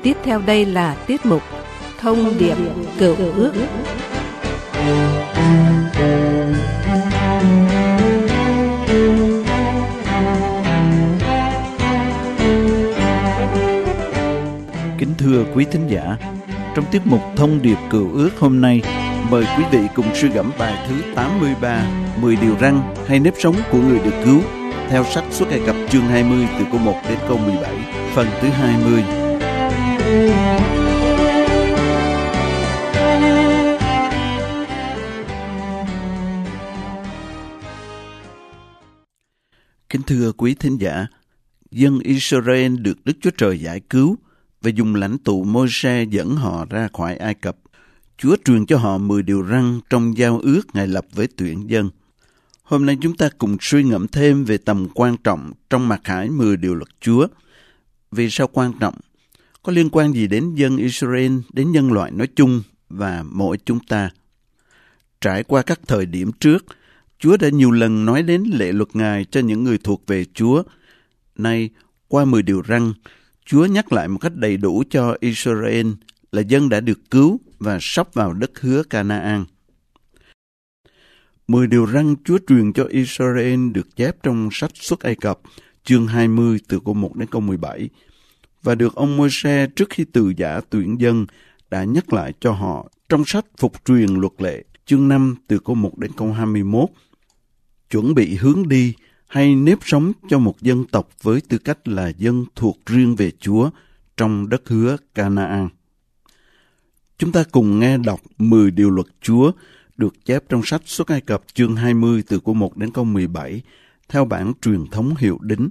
Tiếp theo đây là tiết mục Thông điệp Cựu Ước. Kính thưa quý thính giả, trong tiết mục Thông điệp Cựu Ước hôm nay, mời quý vị cùng suy gẫm bài thứ 83, 10 điều răn hay nếp sống của người được cứu, theo sách Xuất Ai Cập chương 20 từ câu 1 đến câu 17, phần thứ 20. Kính thưa quý thính giả, dân Israel được Đức Chúa Trời giải cứu và dùng lãnh tụ Môi-se dẫn họ ra khỏi Ai Cập. Chúa truyền cho họ 10 điều răn trong giao ước Ngài lập với tuyển dân. Hôm nay chúng ta cùng suy ngẫm thêm về tầm quan trọng trong mặc khải 10 điều luật Chúa. Vì sao quan trọng? Có liên quan gì đến dân Israel, đến nhân loại nói chung và mỗi chúng ta? Trải qua các thời điểm trước, Chúa đã nhiều lần nói đến lệ luật Ngài cho những người thuộc về Chúa. Nay, qua 10 điều răn, Chúa nhắc lại một cách đầy đủ cho Israel là dân đã được cứu và sắp vào đất hứa Canaan. 10 điều răn Chúa truyền cho Israel được chép trong sách Xuất Ai Cập, chương 20 từ câu 1 đến câu 17, và được ông Môi-se trước khi từ giã tuyển dân đã nhắc lại cho họ trong sách Phục truyền luật lệ, chương 5 từ câu 1 đến câu 21, chuẩn bị hướng đi hay nếp sống cho một dân tộc với tư cách là dân thuộc riêng về Chúa trong đất hứa Canaan. Chúng ta cùng nghe đọc 10 điều luật Chúa được chép trong sách Xuất Ai Cập chương 20 từ câu 1 đến câu 17 theo bản truyền thống hiệu đính.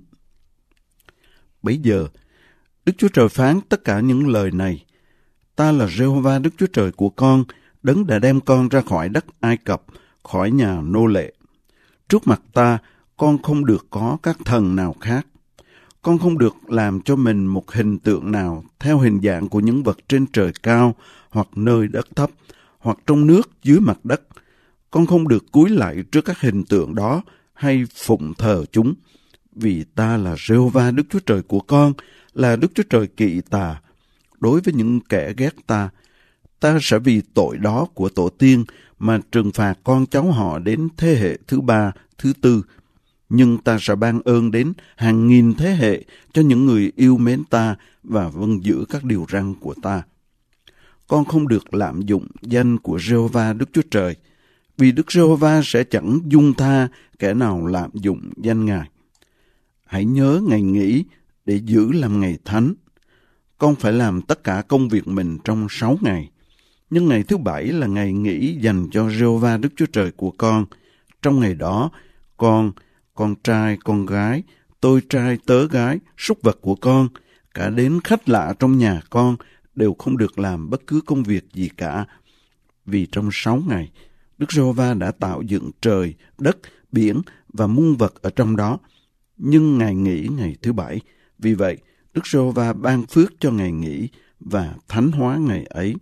Bấy giờ, Đức Chúa Trời phán tất cả những lời này: Ta là Giê-hô-va Đức Chúa Trời của con, đấng đã đem con ra khỏi đất Ai Cập, khỏi nhà nô lệ. Trước mặt ta, con không được có các thần nào khác. Con không được làm cho mình một hình tượng nào theo hình dạng của những vật trên trời cao, hoặc nơi đất thấp, hoặc trong nước dưới mặt đất. Con không được cúi lạy trước các hình tượng đó hay phụng thờ chúng. Vì ta là Giê-hô-va Đức Chúa Trời của con, là Đức Chúa Trời kỵ tà. Đối với những kẻ ghét ta, ta sẽ vì tội đó của tổ tiên mà trừng phạt con cháu họ đến thế hệ thứ 3, thứ 4. Nhưng ta sẽ ban ơn đến hàng nghìn thế hệ cho những người yêu mến ta và vâng giữ các điều răn của ta. Con không được lạm dụng danh của Giê-hô-va Đức Chúa Trời, vì Đức Giê-hô-va sẽ chẳng dung tha kẻ nào lạm dụng danh Ngài. Hãy nhớ ngày nghỉ để giữ làm ngày thánh. Con phải làm tất cả công việc mình trong 6 ngày. Nhưng ngày thứ 7 là ngày nghỉ dành cho Giê-hô-va Đức Chúa Trời của con. Trong ngày đó, con trai, con gái, tôi trai, tớ gái, súc vật của con, cả đến khách lạ trong nhà con, đều không được làm bất cứ công việc gì cả. Vì trong 6 ngày, Đức Giê-hô-va đã tạo dựng trời, đất, biển và muôn vật ở trong đó. Nhưng ngày nghỉ ngày thứ 7, vì vậy, Đức Giê-hô-va ban phước cho ngày nghỉ và thánh hóa ngày ấy.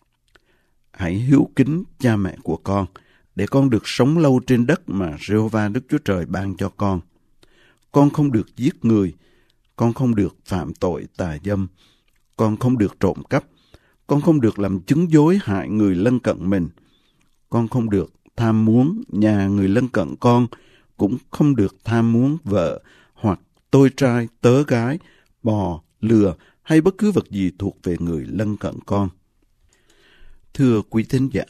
Hãy hiếu kính cha mẹ của con, để con được sống lâu trên đất mà Giê-hô-va Đức Chúa Trời ban cho con. Con không được giết người, con không được phạm tội tà dâm, con không được trộm cắp, con không được làm chứng dối hại người lân cận mình, con không được tham muốn nhà người lân cận con, cũng không được tham muốn vợ hoặc tôi trai, tớ gái, bò, lừa hay bất cứ vật gì thuộc về người lân cận con. Thưa quý thính giả,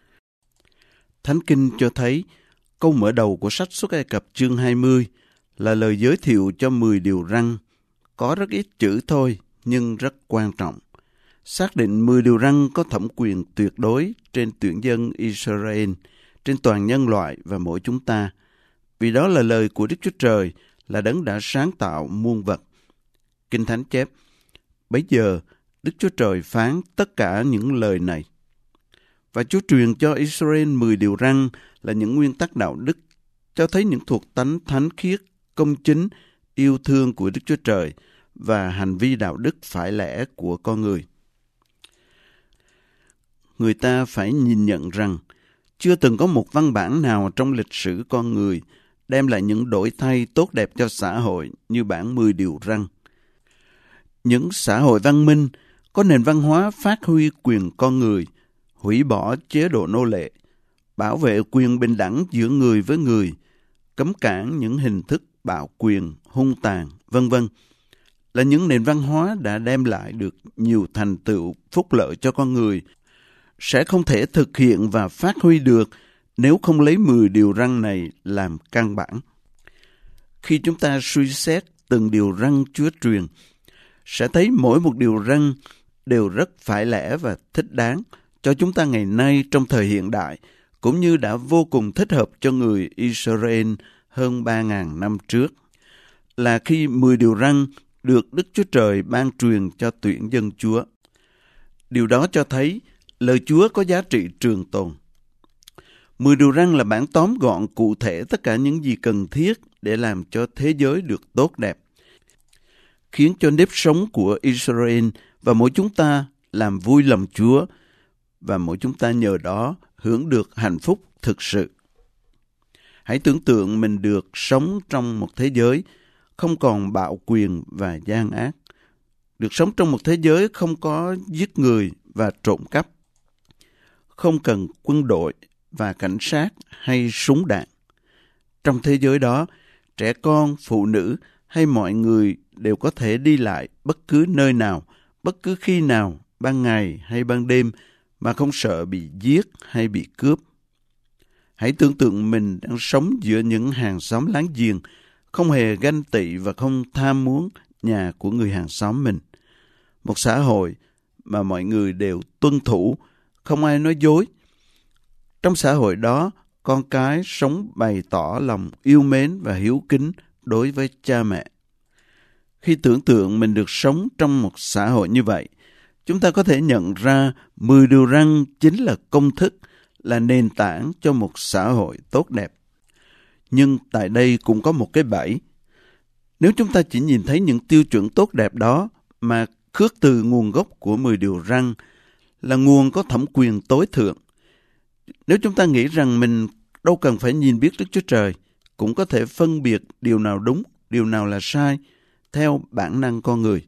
Thánh Kinh cho thấy câu mở đầu của sách Xuất Ai Cập chương 20 là lời giới thiệu cho 10 điều răn, có rất ít chữ thôi nhưng rất quan trọng. Xác định 10 điều răn có thẩm quyền tuyệt đối trên tuyển dân Israel, trên toàn nhân loại và mỗi chúng ta. Vì đó là lời của Đức Chúa Trời, là đấng đã sáng tạo muôn vật. Kinh Thánh chép: Bấy giờ Đức Chúa Trời phán tất cả những lời này. Và Chúa truyền cho Israel 10 điều răn là những nguyên tắc đạo đức, cho thấy những thuộc tánh thánh khiết, công chính, yêu thương của Đức Chúa Trời và hành vi đạo đức phải lẽ của con người. Người ta phải nhìn nhận rằng chưa từng có một văn bản nào trong lịch sử con người đem lại những đổi thay tốt đẹp cho xã hội như bản 10 điều răn. Những xã hội văn minh có nền văn hóa phát huy quyền con người, hủy bỏ chế độ nô lệ, bảo vệ quyền bình đẳng giữa người với người, cấm cản những hình thức bạo quyền, hung tàn, vân vân, là những nền văn hóa đã đem lại được nhiều thành tựu phúc lợi cho con người, sẽ không thể thực hiện và phát huy được nếu không lấy 10 điều răn này làm căn bản. Khi chúng ta suy xét từng điều răn Chúa truyền, sẽ thấy mỗi một điều răn đều rất phải lẽ và thích đáng cho chúng ta ngày nay trong thời hiện đại, cũng như đã vô cùng thích hợp cho người Israel hơn 3.000 năm trước. Là khi 10 điều răn được Đức Chúa Trời ban truyền cho tuyển dân Chúa. Điều đó cho thấy lời Chúa có giá trị trường tồn. 10 điều răn là bản tóm gọn cụ thể tất cả những gì cần thiết để làm cho thế giới được tốt đẹp, khiến cho nếp sống của Israel và mỗi chúng ta làm vui lòng Chúa, và mỗi chúng ta nhờ đó hưởng được hạnh phúc thực sự. Hãy tưởng tượng mình được sống trong một thế giới không còn bạo quyền và gian ác, được sống trong một thế giới không có giết người và trộm cắp, không cần quân đội và cảnh sát hay súng đạn. Trong thế giới đó, trẻ con, phụ nữ hay mọi người đều có thể đi lại bất cứ nơi nào, bất cứ khi nào, ban ngày hay ban đêm, mà không sợ bị giết hay bị cướp. Hãy tưởng tượng mình đang sống giữa những hàng xóm láng giềng, không hề ganh tị và không tham muốn nhà của người hàng xóm mình. Một xã hội mà mọi người đều tuân thủ, không ai nói dối. Trong xã hội đó, con cái sống bày tỏ lòng yêu mến và hiếu kính đối với cha mẹ. Khi tưởng tượng mình được sống trong một xã hội như vậy, chúng ta có thể nhận ra 10 điều răn chính là công thức, là nền tảng cho một xã hội tốt đẹp. Nhưng tại đây cũng có một cái bẫy. Nếu chúng ta chỉ nhìn thấy những tiêu chuẩn tốt đẹp đó mà khước từ nguồn gốc của 10 điều răn, là nguồn có thẩm quyền tối thượng. Nếu chúng ta nghĩ rằng mình đâu cần phải nhìn biết Đức Chúa Trời, cũng có thể phân biệt điều nào đúng, điều nào là sai, theo bản năng con người.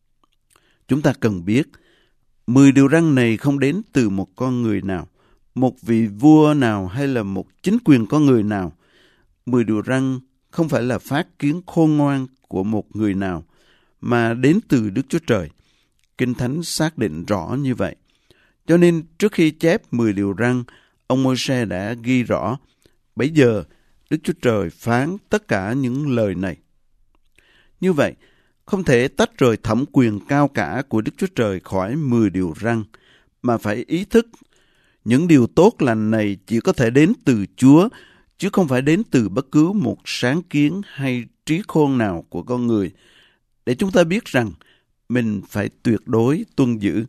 Chúng ta cần biết, 10 điều răn này không đến từ một con người nào, một vị vua nào hay là một chính quyền con người nào. 10 điều răn không phải là phát kiến khôn ngoan của một người nào, mà đến từ Đức Chúa Trời. Kinh Thánh xác định rõ như vậy. Cho nên trước khi chép 10 điều răn, ông Môi-se đã ghi rõ, bấy giờ Đức Chúa Trời phán tất cả những lời này. Như vậy, không thể tách rời thẩm quyền cao cả của Đức Chúa Trời khỏi 10 điều răn, mà phải ý thức những điều tốt lành này chỉ có thể đến từ Chúa, chứ không phải đến từ bất cứ một sáng kiến hay trí khôn nào của con người, để chúng ta biết rằng mình phải tuyệt đối tuân giữ.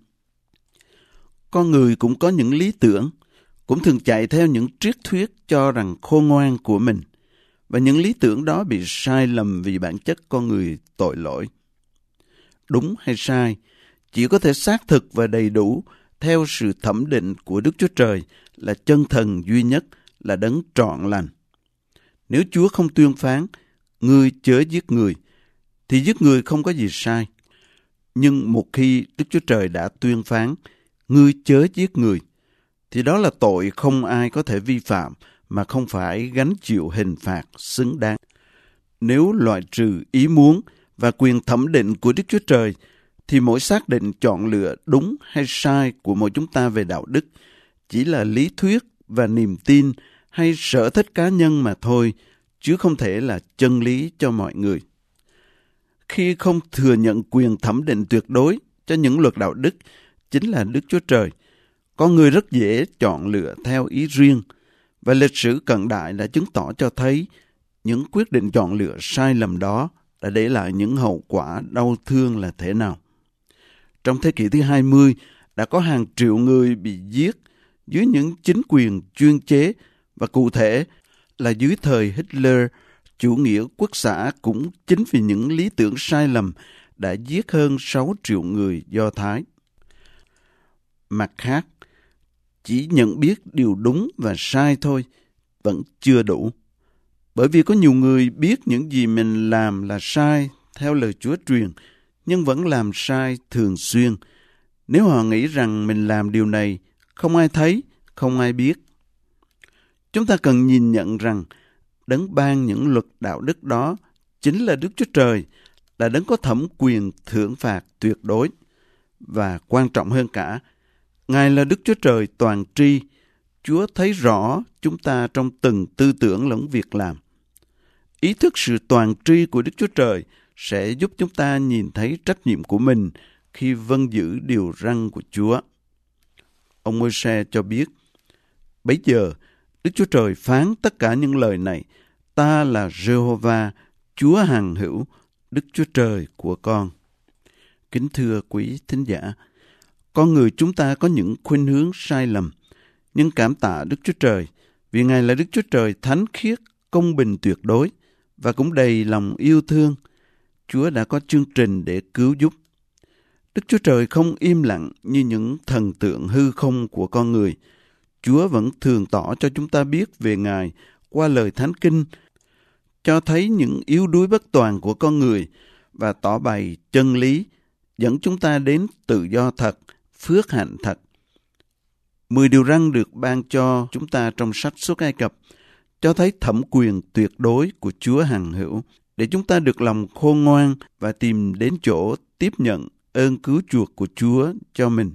Con người cũng có những lý tưởng, cũng thường chạy theo những triết thuyết cho rằng khôn ngoan của mình, và những lý tưởng đó bị sai lầm vì bản chất con người tội lỗi. Đúng hay sai chỉ có thể xác thực và đầy đủ theo sự thẩm định của Đức Chúa Trời, là chân thần duy nhất, là đấng trọn lành. Nếu Chúa không tuyên phán, ngươi chớ giết người, thì giết người không có gì sai. Nhưng một khi Đức Chúa Trời đã tuyên phán, ngươi chớ giết người, thì đó là tội không ai có thể vi phạm mà không phải gánh chịu hình phạt xứng đáng. Nếu loại trừ ý muốn và quyền thẩm định của Đức Chúa Trời, thì mỗi xác định chọn lựa đúng hay sai của mỗi chúng ta về đạo đức chỉ là lý thuyết và niềm tin hay sở thích cá nhân mà thôi, chứ không thể là chân lý cho mọi người. Khi không thừa nhận quyền thẩm định tuyệt đối cho những luật đạo đức chính là Đức Chúa Trời, con người rất dễ chọn lựa theo ý riêng, và lịch sử cận đại đã chứng tỏ cho thấy những quyết định chọn lựa sai lầm đó đã để lại những hậu quả đau thương là thế nào. Trong thế kỷ thứ 20, đã có hàng triệu người bị giết dưới những chính quyền chuyên chế, và cụ thể là dưới thời Hitler, chủ nghĩa quốc xã cũng chính vì những lý tưởng sai lầm đã giết hơn 6 triệu người Do Thái. Mặt khác, chỉ nhận biết điều đúng và sai thôi vẫn chưa đủ. Bởi vì có nhiều người biết những gì mình làm là sai theo lời Chúa truyền, nhưng vẫn làm sai thường xuyên, nếu họ nghĩ rằng mình làm điều này, không ai thấy, không ai biết. Chúng ta cần nhìn nhận rằng đấng ban những luật đạo đức đó chính là Đức Chúa Trời, là đấng có thẩm quyền thưởng phạt tuyệt đối. Và quan trọng hơn cả, Ngài là Đức Chúa Trời toàn tri. Chúa thấy rõ chúng ta trong từng tư tưởng lẫn việc làm. Ý thức sự toàn tri của Đức Chúa Trời sẽ giúp chúng ta nhìn thấy trách nhiệm của mình khi vâng giữ điều răn của Chúa. Ông Môi-se cho biết, bấy giờ Đức Chúa Trời phán tất cả những lời này: Ta là Giê-hô-va, Chúa hằng hữu, Đức Chúa Trời của con. Kính thưa quý thính giả, con người chúng ta có những khuynh hướng sai lầm, nhưng cảm tạ Đức Chúa Trời, vì Ngài là Đức Chúa Trời thánh khiết, công bình tuyệt đối, và cũng đầy lòng yêu thương. Chúa đã có chương trình để cứu giúp. Đức Chúa Trời không im lặng như những thần tượng hư không của con người. Chúa vẫn thường tỏ cho chúng ta biết về Ngài qua lời Thánh Kinh, cho thấy những yếu đuối bất toàn của con người và tỏ bày chân lý, dẫn chúng ta đến tự do thật, phước hạnh thật. 10 điều răn được ban cho chúng ta trong sách Xuất Ai Cập cho thấy thẩm quyền tuyệt đối của Chúa hằng hữu, để chúng ta được lòng khôn ngoan và tìm đến chỗ tiếp nhận ơn cứu chuộc của Chúa cho mình.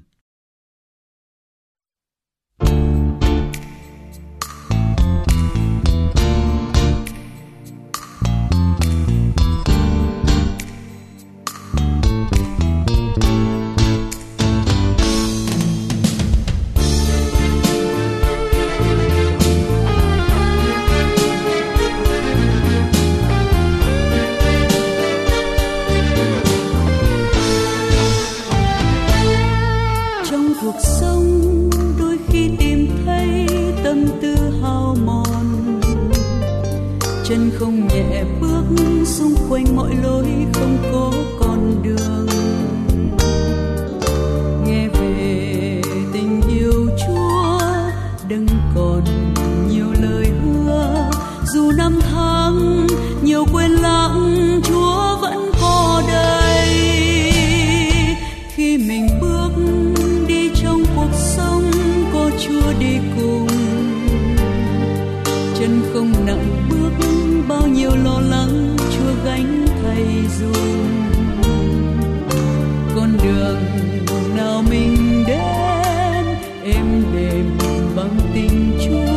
Chân không nhẹ bước xung quanh mọi lối không có con đường. Nghe về tình yêu Chúa đừng còn nhiều lời hứa, dù năm tháng nhiều quên lãng Chúa vẫn có đây. Khi mình bước đi trong cuộc sống có Chúa đi cùng, chân không nặng bước bao nhiêu lo lắng Chúa gánh thay dùm. Con đường nào mình đến êm đềm bằng tình Chúa,